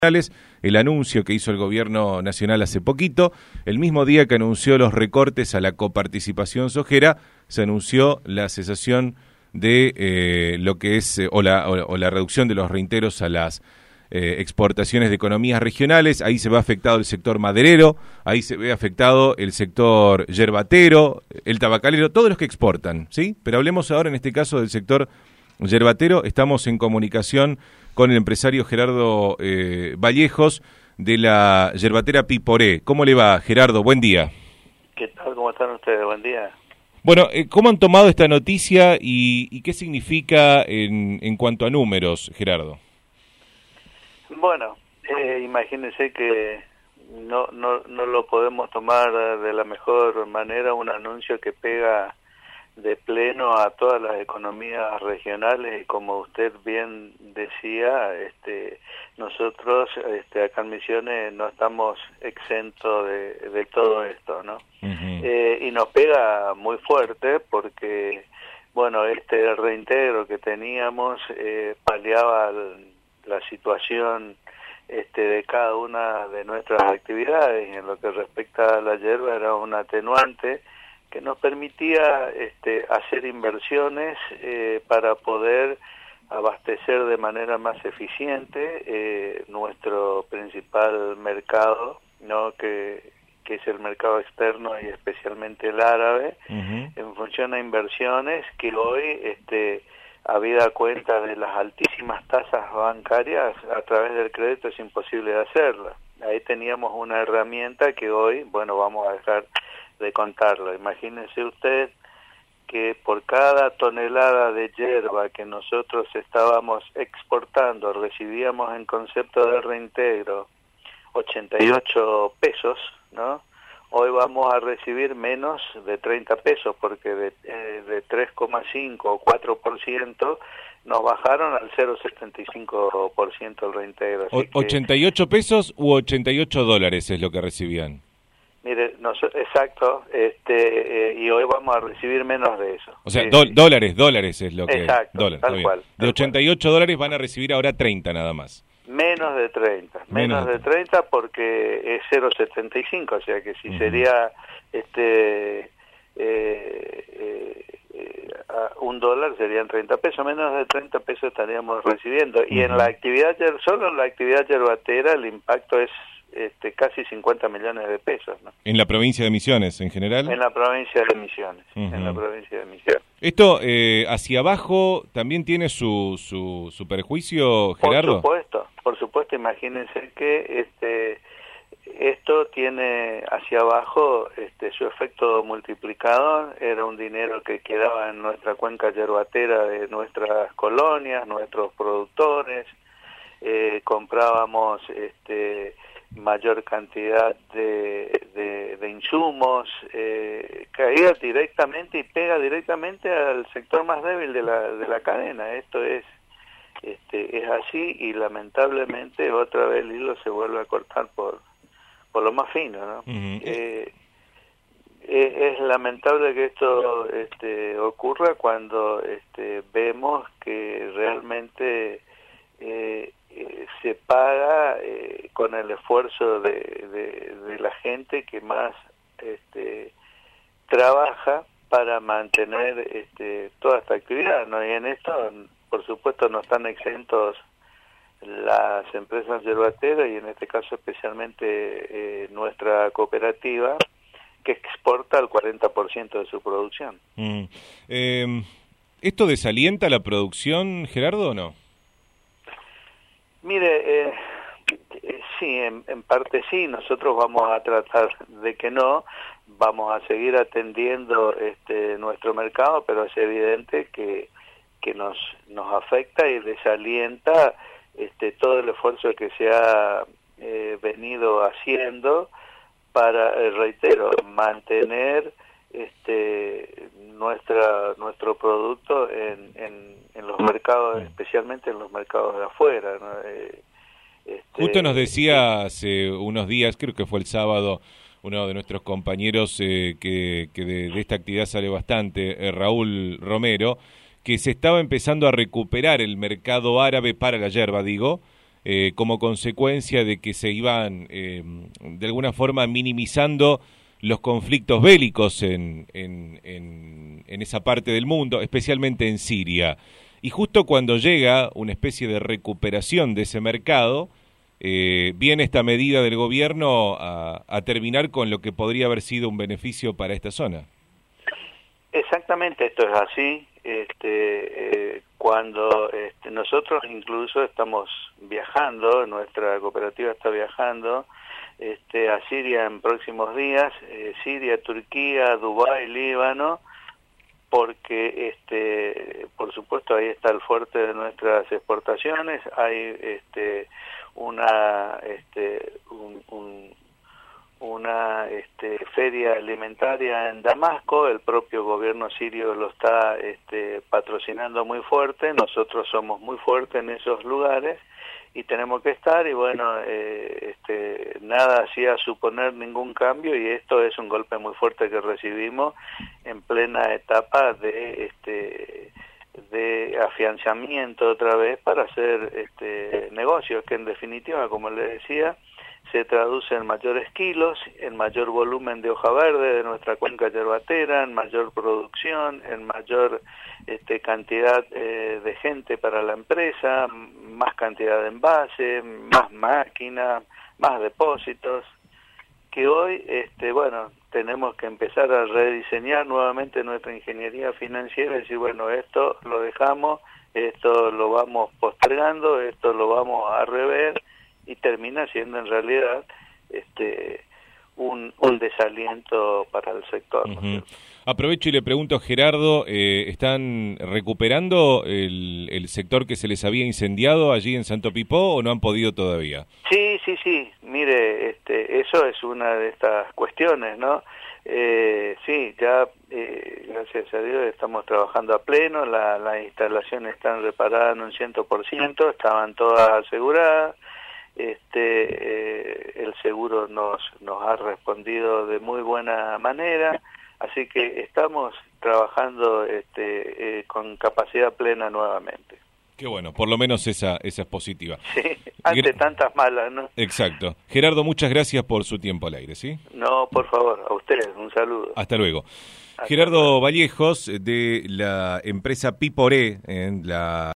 el anuncio que hizo el gobierno nacional hace poquito, el mismo día que anunció los recortes a la coparticipación sojera, se anunció la cesación de lo que es o la reducción de los reintegros a las exportaciones de economías regionales. Ahí se ve afectado el sector maderero, ahí se ve afectado el sector yerbatero, el tabacalero, todos los que exportan, ¿sí? Pero hablemos ahora en este caso del sector yerbatero. Estamos en comunicación con el empresario Gerardo Vallejos de la yerbatera Piporé. ¿Cómo le va, Gerardo? Buen día. ¿Qué tal? ¿Cómo están ustedes? Buen día. Bueno, ¿cómo han tomado esta noticia y qué significa en cuanto a números, Gerardo? Bueno, imagínense que no lo podemos tomar de la mejor manera, un anuncio que pega de pleno a todas las economías regionales, y como usted bien decía, nosotros acá en Misiones no estamos exentos de todo esto, ¿no? Y nos pega muy fuerte porque, bueno, este reintegro que teníamos paliaba la situación de cada una de nuestras actividades. En lo que respecta a la yerba, era un atenuante que nos permitía hacer inversiones para poder abastecer de manera más eficiente nuestro principal mercado, ¿no? que es el mercado externo y especialmente el árabe, en función a inversiones que hoy, habida cuenta de las altísimas tasas bancarias, a través del crédito es imposible de hacerla. Ahí teníamos una herramienta que hoy, bueno, vamos a dejar de contarlo. Imagínense usted que por cada tonelada de yerba que nosotros estábamos exportando, recibíamos en concepto de reintegro 88 pesos, ¿no? Hoy vamos a recibir menos de 30 pesos, porque de 3,5 o 4% nos bajaron al 0,75% el reintegro. Así 88 pesos u 88 dólares es lo que recibían. Mire, exacto, y hoy vamos a recibir menos de eso. O sea, dólares es lo que... Exacto, dólares, tal cual. De 88 dólares van a recibir ahora 30 nada más. Menos de 30, menos de 30 porque es 0,75, o sea que si sería un dólar serían 30 pesos, menos de 30 pesos estaríamos recibiendo. Y en la actividad, solo en la actividad yerbatera, el impacto es casi 50 millones de pesos, ¿no? ¿En la provincia de Misiones en general? En la provincia de Misiones, en la provincia de Misiones. ¿Esto hacia abajo también tiene su perjuicio, Gerardo? Por supuesto, imagínense que esto tiene hacia abajo su efecto multiplicador. Era un dinero que quedaba en nuestra cuenca yerbatera de nuestras colonias, nuestros productores, comprábamos mayor cantidad de insumos, caía directamente y pega directamente al sector más débil de la cadena. Esto es así, y lamentablemente otra vez el hilo se vuelve a cortar por lo más fino, ¿no? Es lamentable que esto ocurra cuando vemos que realmente se paga con el esfuerzo de la gente que más trabaja para mantener toda esta actividad, ¿no? Y en esto, por supuesto, no están exentos las empresas yerbateras, y en este caso especialmente nuestra cooperativa, que exporta el 40% de su producción. ¿Esto desalienta la producción, Gerardo, o no? Mire, sí, en parte sí. Nosotros vamos a tratar de que no, vamos a seguir atendiendo nuestro mercado, pero es evidente que nos afecta y desalienta todo el esfuerzo que se ha venido haciendo para, reitero, mantener nuestro producto en los mercados, especialmente en los mercados de afuera, ¿no? Justo nos decía hace unos días, creo que fue el sábado, uno de nuestros compañeros que de esta actividad sale bastante, Raúl Romero, que se estaba empezando a recuperar el mercado árabe para la yerba, como consecuencia de que se iban de alguna forma minimizando los conflictos bélicos en esa parte del mundo, especialmente en Siria. Y justo cuando llega una especie de recuperación de ese mercado, viene esta medida del gobierno a terminar con lo que podría haber sido un beneficio para esta zona. Exactamente, esto es así. Cuando nosotros incluso estamos viajando, nuestra cooperativa está viajando a Siria en próximos días, Siria, Turquía, Dubái, Líbano, porque por supuesto ahí está el fuerte de nuestras exportaciones. Hay una feria alimentaria en Damasco, el propio gobierno sirio lo está patrocinando muy fuerte, nosotros somos muy fuertes en esos lugares y tenemos que estar, y bueno, nada hacía suponer ningún cambio, y esto es un golpe muy fuerte que recibimos en plena etapa de afianzamiento otra vez para hacer negocios, que en definitiva, como le decía, se traduce en mayores kilos, en mayor volumen de hoja verde de nuestra cuenca yerbatera, en mayor producción, en mayor cantidad de gente para la empresa, más cantidad de envase, más máquinas, más depósitos, que hoy, bueno, tenemos que empezar a rediseñar nuevamente nuestra ingeniería financiera y decir, bueno, esto lo dejamos, esto lo vamos postergando, esto lo vamos a rever, y termina siendo en realidad un desaliento para el sector. ¿No? Aprovecho y le pregunto, Gerardo, ¿están recuperando el sector que se les había incendiado allí en Santo Pipó o no han podido todavía? Sí, mire, eso es una de estas cuestiones, ¿no? Sí, ya gracias a Dios estamos trabajando a pleno, las instalaciones están reparadas en un 100%, estaban todas aseguradas. El seguro nos ha respondido de muy buena manera, así que estamos trabajando con capacidad plena nuevamente. Qué bueno, por lo menos esa es positiva. Sí, ante tantas malas, ¿no? Exacto. Gerardo, muchas gracias por su tiempo al aire, ¿sí? No, por favor, a ustedes, un saludo. Hasta luego. Gerardo Vallejos, de la empresa Piporé, en la